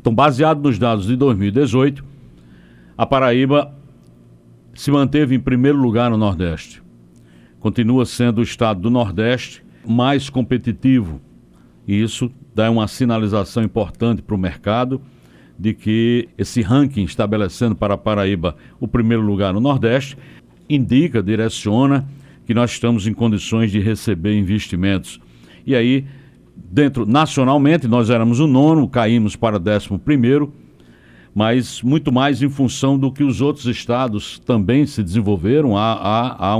Então, baseado nos dados de 2018, a Paraíba se manteve em primeiro lugar no Nordeste. Continua sendo o estado do Nordeste mais competitivo. E isso dá uma sinalização importante para o mercado de que esse ranking estabelecendo para a Paraíba o primeiro lugar no Nordeste indica, direciona que nós estamos em condições de receber investimentos. E aí, nacionalmente, nós éramos o 9º, caímos para 11º, mas muito mais em função do que os outros estados também se desenvolveram. Há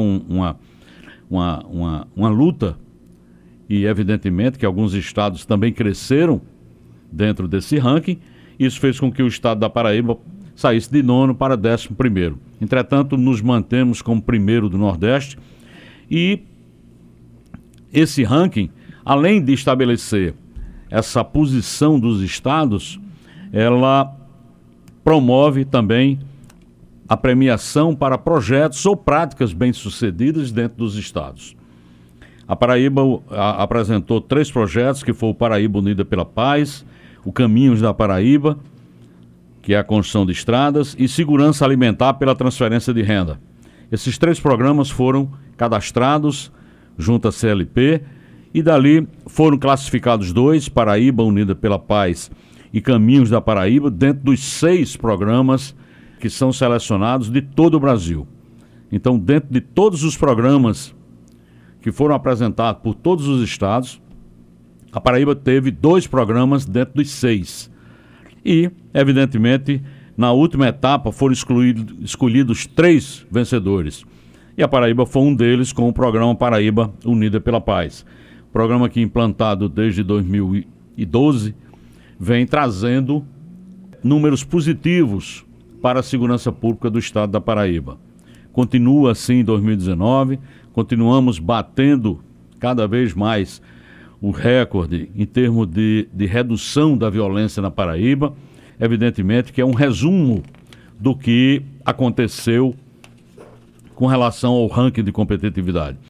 uma luta e, evidentemente, que alguns estados também cresceram dentro desse ranking. Isso fez com que o estado da Paraíba saísse de 9º para 11º. Entretanto, nos mantemos como primeiro do Nordeste e esse ranking, além de estabelecer essa posição dos estados, ela promove também a premiação para projetos ou práticas bem-sucedidas dentro dos estados. A Paraíba apresentou 3 projetos, que foi o Paraíba Unida pela Paz, o Caminhos da Paraíba, que é a construção de estradas, e Segurança Alimentar pela transferência de renda. Esses 3 programas foram cadastrados junto à CLP e dali foram classificados 2, Paraíba Unida pela Paz e Caminhos da Paraíba, dentro dos 6 programas que são selecionados de todo o Brasil. Então, dentro de todos os programas que foram apresentados por todos os estados, a Paraíba teve 2 programas dentro dos 6. E, evidentemente, na última etapa foram escolhidos 3 vencedores. E a Paraíba foi um deles com o programa Paraíba Unida pela Paz. Programa que, implantado desde 2012, vem trazendo números positivos para a segurança pública do estado da Paraíba. Continua assim em 2019, continuamos batendo cada vez mais o recorde em termos de redução da violência na Paraíba. Evidentemente que é um resumo do que aconteceu com relação ao ranking de competitividade.